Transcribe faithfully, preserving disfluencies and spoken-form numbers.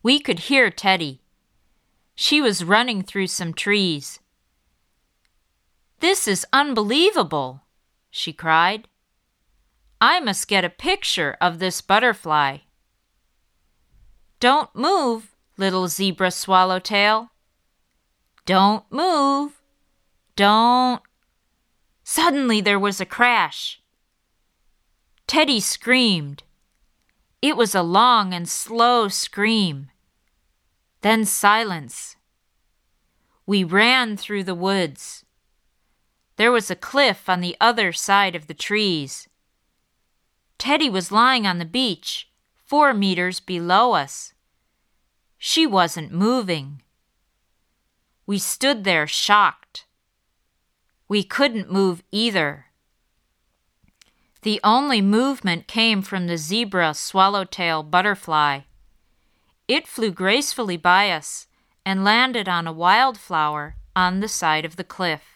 We could hear Teddy. She was running through some trees. "This is unbelievable," she cried. "I must get a picture of this butterfly." "Don't move, little zebra swallowtail. Don't move. Don't." Suddenly there was a crash. Teddy screamed. It was a long and slow scream. Then silence. We ran through the woods. There was a cliff on the other side of the trees. Teddy was lying on the beach, four meters below us. She wasn't moving. We stood there shocked. We couldn't move either. The only movement came from the zebra swallowtail butterfly. It flew gracefully by us and landed on a wildflower on the side of the cliff.